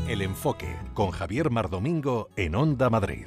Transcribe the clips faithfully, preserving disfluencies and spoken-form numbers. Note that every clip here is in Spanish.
El Enfoque, con Javier Mardomingo en Onda Madrid.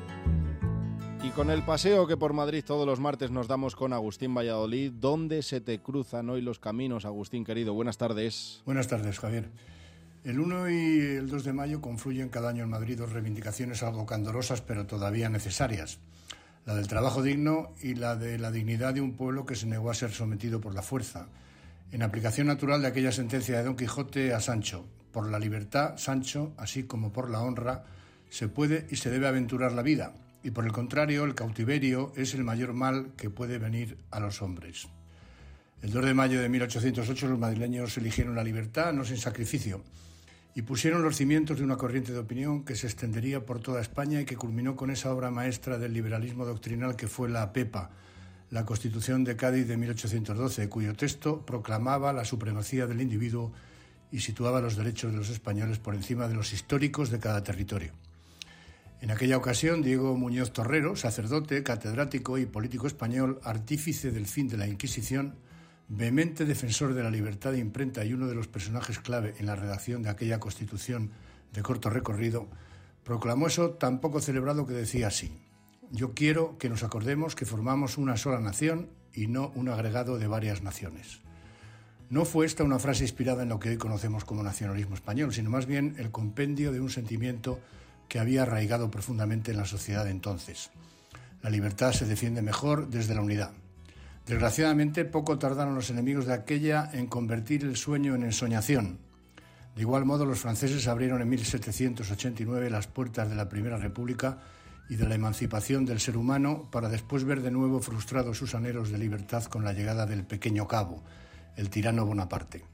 Y con el paseo que por Madrid todos los martes nos damos con Agustín Valladolid, ¿dónde se te cruzan hoy los caminos, Agustín querido? Buenas tardes. Buenas tardes, Javier. El uno y el dos de mayo confluyen cada año en Madrid dos reivindicaciones algo candorosas, pero todavía necesarias. La del trabajo digno y la de la dignidad de un pueblo que se negó a ser sometido por la fuerza. En aplicación natural de aquella sentencia de Don Quijote a Sancho: por la libertad, Sancho, así como por la honra, se puede y se debe aventurar la vida. Y por el contrario, el cautiverio es el mayor mal que puede venir a los hombres. El dos de mayo de mil ochocientos ocho los madrileños eligieron la libertad, no sin sacrificio, y pusieron los cimientos de una corriente de opinión que se extendería por toda España y que culminó con esa obra maestra del liberalismo doctrinal que fue la PEPA, la Constitución de Cádiz de mil ochocientos doce, cuyo texto proclamaba la supremacía del individuo y situaba los derechos de los españoles por encima de los históricos de cada territorio. En aquella ocasión, Diego Muñoz Torrero, sacerdote, catedrático y político español, artífice del fin de la Inquisición, vehemente defensor de la libertad de imprenta y uno de los personajes clave en la redacción de aquella Constitución de corto recorrido, proclamó eso tan poco celebrado que decía así: yo quiero que nos acordemos que formamos una sola nación y no un agregado de varias naciones. No fue esta una frase inspirada en lo que hoy conocemos como nacionalismo español, sino más bien el compendio de un sentimiento que había arraigado profundamente en la sociedad de entonces. La libertad se defiende mejor desde la unidad. Desgraciadamente, poco tardaron los enemigos de aquella en convertir el sueño en ensoñación. De igual modo, los franceses abrieron en mil setecientos ochenta y nueve las puertas de la Primera República y de la emancipación del ser humano, para después ver de nuevo frustrados sus anhelos de libertad con la llegada del pequeño cabo, el tirano Bonaparte.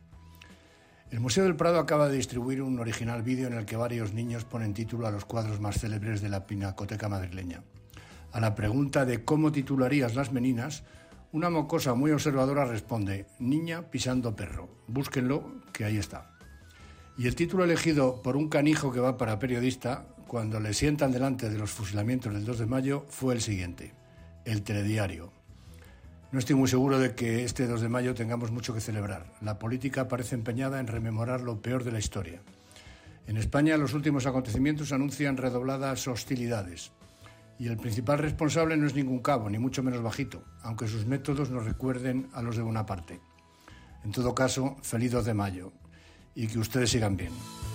El Museo del Prado acaba de distribuir un original vídeo en el que varios niños ponen título a los cuadros más célebres de la pinacoteca madrileña. A la pregunta de ¿cómo titularías Las Meninas?, una mocosa muy observadora responde: niña pisando perro. Búsquenlo, que ahí está. Y el título elegido por un canijo que va para periodista, cuando le sientan delante de los fusilamientos del dos de mayo, fue el siguiente: El Telediario. No estoy muy seguro de que este dos de mayo tengamos mucho que celebrar. La política parece empeñada en rememorar lo peor de la historia. En España, los últimos acontecimientos anuncian redobladas hostilidades. Y el principal responsable no es ningún cabo, ni mucho menos bajito, aunque sus métodos nos recuerden a los de Bonaparte. En todo caso, feliz dos de mayo. Y que ustedes sigan bien.